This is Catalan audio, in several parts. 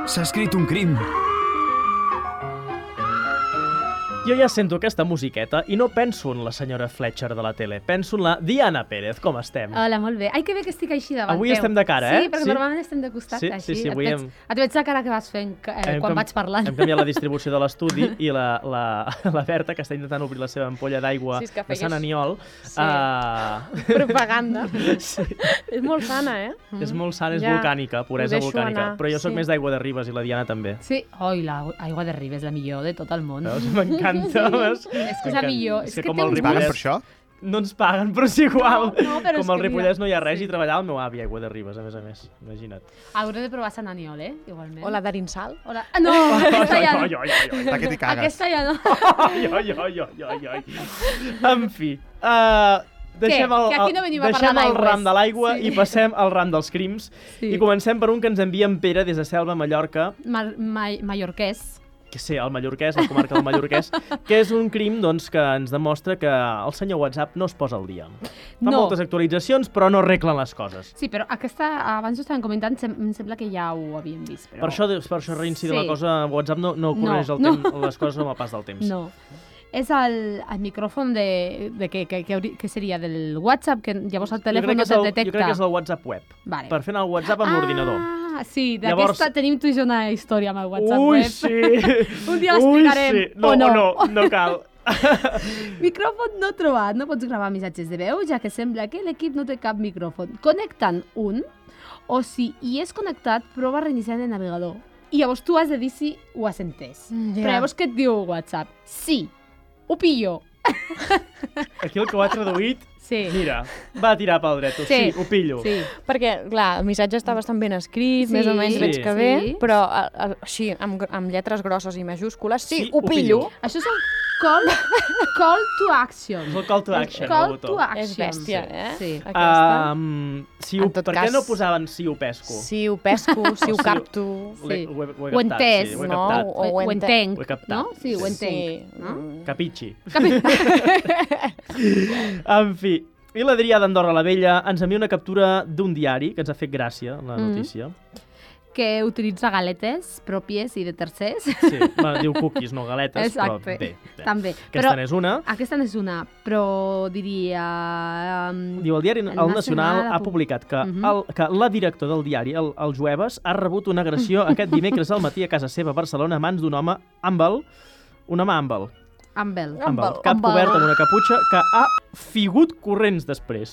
S'ha escrit un crim. Jo ja sento aquesta musiqueta i no penso en la senyora Fletcher de la tele, penso en la Diana Pérez. Com estem? Hola, molt bé. Ai, que bé que estic així davant Avui estem de cara, Sí, perquè normalment estem de costat, Sí, així. sí, sí, avui Et veig la cara que vas fent quan vaig parlant. Hem canviat la distribució de l'estudi i la Berta, que està intentant obrir la seva ampolla d'aigua de Sant Aniol. Propaganda. Sí. És molt sana, eh? És molt sana, és volcànica, puresa volcànica. Però jo sóc més d'aigua de Ribes i la Diana també. Sí, l'aigua de Ribes és la millor de tot el món. M'encanta. És que és la millor. És que té com el uns Ripollès... per això? No ens paguen, però és igual. No, però com és el que Ripollès no hi ha res sí. i treballar el meu avi aigua de Ribes, a més. Imagina't. Hauré de provar Sant Aniol, igualment. O la d'Arinsal. No, aquesta ja no. De què t'hi cagues? Aquesta ja no. Ai. En fi, deixem Que aquí no venim a parlar el d'aigües. ram de l'aigua i passem al ram dels crims. Sí. I comencem per un que ens envia en Pere des de Selva, Mallorca. Mallorquès. Que sé, el mallorquès, la comarca del mallorquès, que és un crim doncs, que ens demostra que el senyor WhatsApp no es posa al dia. Fa moltes actualitzacions, però no arreglen les coses. Sí, però aquesta, abans ho estàvem comentant, em sembla que ja ho havíem vist. Però... Per això reincidir la cosa, WhatsApp no correix les coses amb el pas del temps. No. És el micròfon que seria del WhatsApp, que llavors el telèfon no te detecta. Jo crec que és el WhatsApp web, vale. Per fer anar el WhatsApp amb l'ordinador. Sí, d'aquesta tenim tu i jo una història amb el WhatsApp web. Sí! Un dia l'explicarem, sí. No cal. Micròfon no trobat. No pots gravar missatges de veu, ja que sembla que l'equip no té cap micròfon. Connectant un, o si hi és connectat, prova reiniciant el navegador. I llavors tu has de dir si ho has entès. Però llavors què et diu WhatsApp? Sí, ho pillo. Aquí el que ho ha traduït, mira, va tirar pel dret. Sí, ho pillo. Sí. Perquè, clar, el missatge està bastant ben escrit, més o menys veig que bé, però així, amb lletres grosses i majúscules, sí, ho pillo. Això és un call to action. És el call to action. Call to action. És bèstia, Sí. Per què no posaven si ho pesco? Si ho pesco, si ho capto. Ho he entès, ho entenc. Ho he captat. No? Sí, ho entenc. Capitxi. En fi, i l'Adrià d'Andorra la Vella ens envia una captura d'un diari que ens ha fet gràcia, la notícia. Que utilitza galetes pròpies i de tercers. Sí, diu cookies, no galetes, però bé. També. Aquesta n'és una. Aquesta n'és una, però diria... Diu, el diari El Nacional ha publicat que la directora del diari, el Jueves, ha rebut una agressió aquest dimecres al matí a casa seva a Barcelona a mans d'un home àmbel, cap cobert amb una caputxa, que ha figut corrents després.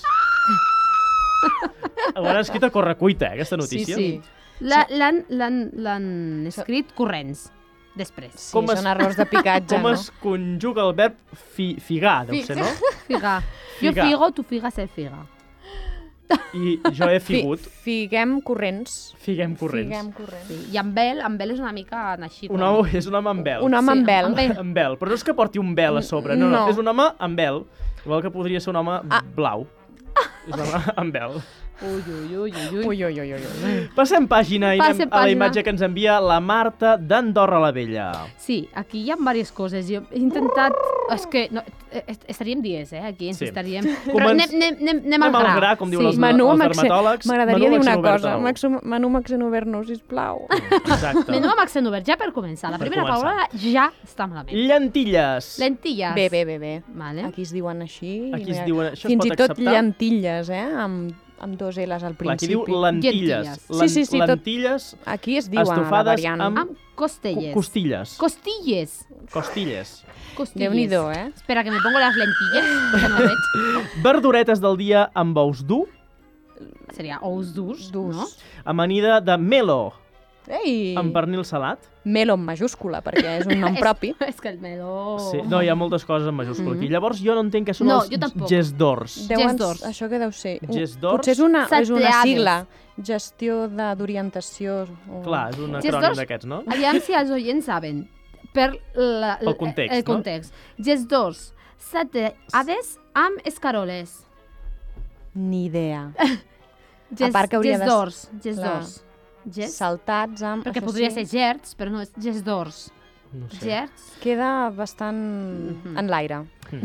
Ho han escrit a correcuita, aquesta notícia. Sí. L'han escrit corrents, després. Sí, són errors de picatge, no? Com es conjuga el verb figar, deu ser, no? Figar. Jo figo, tu figues el figa. I jo he figut. Figuem corrents. Figuem corrents. Sí. I amb vel és una mica així. És un home amb vel. Un home amb vel. Amb vel, però no és que porti un vel a sobre, no. És un home amb vel, igual que podria ser un home blau. És un home amb vel. Ui. Passem pàgina i anem a la imatge que ens envia la Marta d'Andorra la Vella. Sí, aquí hi ha diverses coses. Jo he intentat... És que estaríem dies, aquí ens estaríem... Però anem al gra. Com diuen els dermatòlegs. M'agradaria dir una cosa. Menú Maxen obert, no, sisplau. Exacte. Menú Maxen obert, ja per començar. La primera paraula ja està malament. Llentilles. Bé. Vale. Aquí es diuen així. Aquí es diuen... Això es fins pot i tot acceptar? Llentilles, amb dos L's al principi. Aquí diu lentilles. Sí, lentilles aquí es diu estofades amb costilles. Costilles. Déu-n'hi-do, Espera, que me pongo las lentilles, que no veig. Verduretes del dia amb ous dur. Seria ous durs, no? Amanida de melo. Ei! Amb pernil salat. Melo en majúscula, perquè és un nom propi. És que el melo... Sí, no, hi ha moltes coses en majúscula aquí. Llavors jo no entenc què són els gestors. Això què deu ser? Gestors? Potser és una sigla. Gestió d'orientació. Clar, és un acrònim d'aquests, no? Aviam si els oients saben. Per el context, no? Gestors. Sateades amb escaroles. Ni idea. A part que hauria Gestors. Saltats amb... Perquè podria ser gerds, però no és gestors. No sé. Gerds. Queda bastant en l'aire.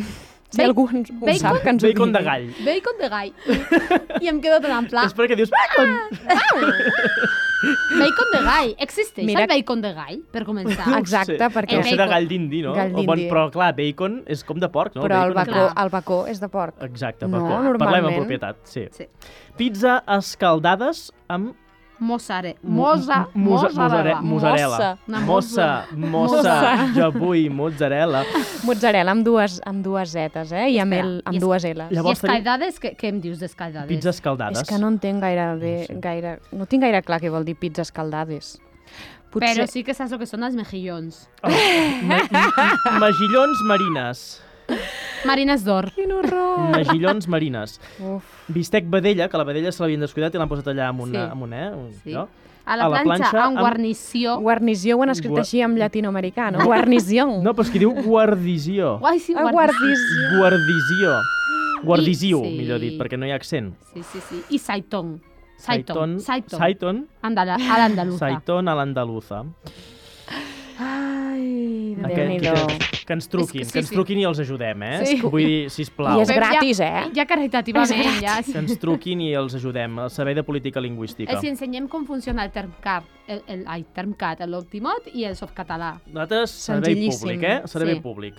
Si algú ho sap, que ens ho digui. Bacon de gall. Bacon de gall. I em quedo tan en pla. És perquè dius bacon! Bacon de gall. Existeix Mira- el bacon de gall, per començar? Exacte, perquè... Deu ser de bacon. gall d'indi, no? Gall O bon, d'indi. però, clar, bacon és com de porc, no? Però el Bacon és bacó, clar. el bacó és de porc. Exacte, No, bacó. normalment. Parlem en propietat, sí. Sí. Pizza escaldades amb Mozzarella. mozzarella. Una Mossa. Jo vull mozzarella. Mozzarella amb dues zetes, I amb, amb dues L's. I Llavors tenim escaidades, què em dius d'escaidades? pizza escaldades. És que no entenc no tinc gaire clar què vol dir pizza escaldades. Però sí que saps el que són els mejillons. Magillons marines. Marines d'or. Quin horror! Magillons marines. Uf. Bistec vedella, que la vedella se l'havien descuidat i l'han posat allà amb Sí. un Sí. A la planxa amb guarnició. Guarnició ho han escrit així en llatinoamericà, no? Guarnició. No, però és que diu guardició. Uai, sí, Guarnició. Guardisiu, Sí. millor dit, perquè no hi ha accent. Sí. I saitón. Saiton. A l'andaluza. Saiton a l'andaluza. Ai, Aquest, Déu-n'hi-do. que ens truquin, És que sí, que ens sí. truquin i els ajudem, Sí. Vull dir, sisplau. I és gratis, Ja caritativament, ja. Que ens truquin i els ajudem. El Servei de Política Lingüística. Els ensenyem com funciona el Termcat, Termcat, l'Optimot i el Softcatalà. Nosaltres, servei Senzillíssim. públic, Servei Sí. públic.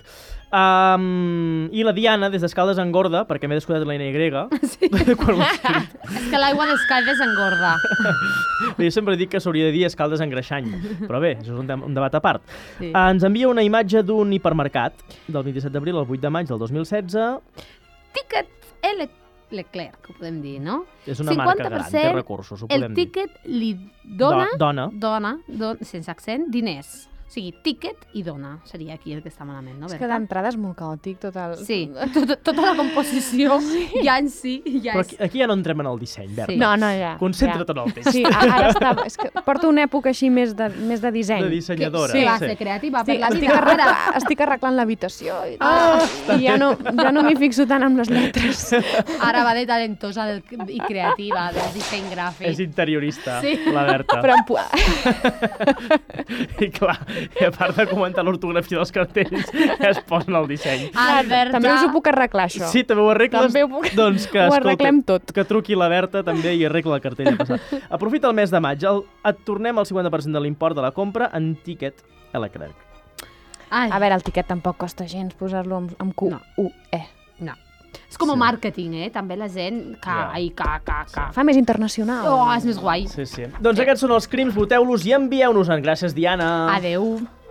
I la Diana, des d'Escaldes engorda, perquè m'he descuidat la Y, Sí. quan l'he escrit. És que l'aigua d'Escaldes engorda. Jo sempre dic que s'hauria de dir Escaldes engreixany, però bé, això és un debat a part. Sí. Ens envia una imatge d'un hipermercat del 27 d'abril al 8 de maig del 2016. Ticket Leclerc, ho podem dir, no? És una marca gran, té recursos, ho podem el dir. ticket li dona, Dona. sense accent, diners. O sigui, ticket i dona seria aquí el que està malament, no? És que Berta? d'entrada és molt caòtic, tot el... Sí, tota la composició ja en si ja Però és... aquí ja no entrem en el disseny, Berta. Sí. No, ja. Concentra't en el text. Sí, ara està... És que porto una època així més de disseny. De dissenyadora. Que va sí. ser creativa per Sí, la vida. estic arreglant l'habitació i ja no m'hi fixo tant amb les lletres. Ara va de talentosa i creativa del disseny gràfic. És interiorista, Sí. la Berta. Però I clar, i a part de comentar l'ortografia dels cartells, es posen al disseny. Alberta... també us ho puc arreglar, això. Sí, també ho arregles? També ho puc- Doncs que, ho escolta, arreglem tot. que truqui la Berta també i arregla el cartell. Aprofita el mes de maig. Et tornem el 50% de l'import de la compra en ticket Leclerc. Ai, A veure, el tiquet tampoc costa gens posar-lo amb Q, No. U, E. no. És com a màrqueting, També la gent... Ja. Fa més internacional. Oh, és més guai. Sí. Doncs aquests són els crims, voteu-los i envieu-nos-en. Gràcies, Diana. Adeu.